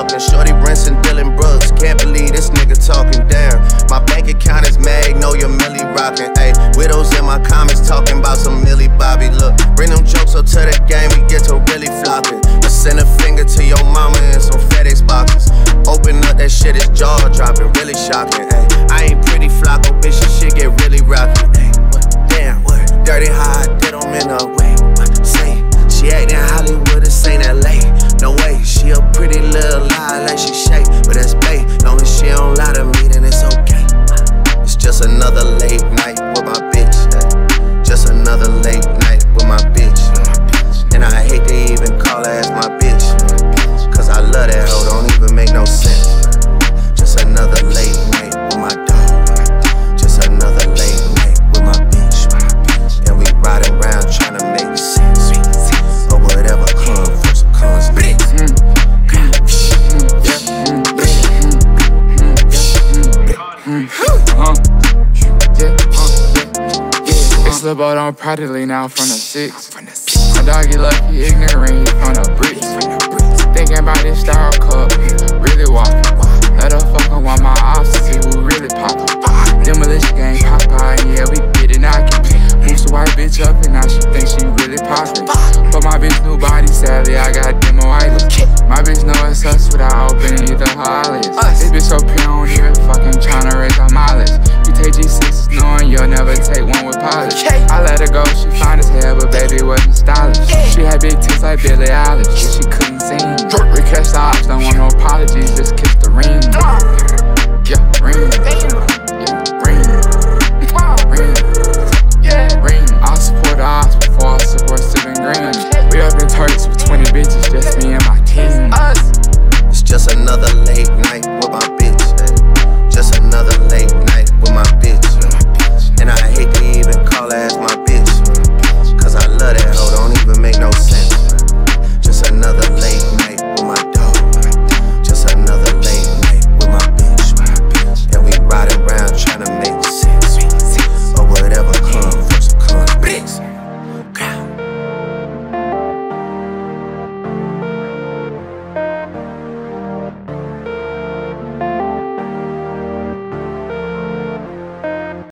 talking. Shorty Brinson, Dylan Brooks. Can't believe this nigga talking down. My bank account is Magnolia Millie rockin'. Ayy, widows in my comments talking about some Millie Bobby. Look, bring them jokes up to the game, we get to really flopping. I send a finger to your mama in some FedEx boxes. Open up, that shit is jaw dropping, really shocking. Ayy, I ain't pretty Flocko, bitch, this shit get really rocky. Ayy, what? Damn, what? Dirty how I did them in a way. What? Say, she actin' Hollywood, this ain't LA. No way, she a pretty little lie like she shake, but that's bae. Long as she don't lie to me, then it's okay. It's just another late night with my bitch. Ay. Just another late night with my bitch. And I hate to even call her as my bitch, cause I love that hoe, don't even make no sense. Just another late night with my dog. Just another late night with my bitch. And we riding around trying to make sense. Or whatever comes first comes next. It's the boat on Prodigy now from the 6. My doggy lucky, ignorant, he from the bricks. Thinking about this star cup, really walking. Let her fuck her want my ops to see who really poppin'. Demolition gang, Popeye, yeah, we get it knockin'. Moves the white bitch up and now she thinks she really poppin'. But my bitch new body, sadly, I got demoitis. My bitch know it's us without opening either her eyelids. This bitch so pure, don't even fucking tryna raise her mileage. You take G6s knowing you'll never take one with polish. I let her go, she fine as hell, but baby wasn't stylish. She had big tits like Billie Eilish, but she couldn't sing. We catch the ops, don't want no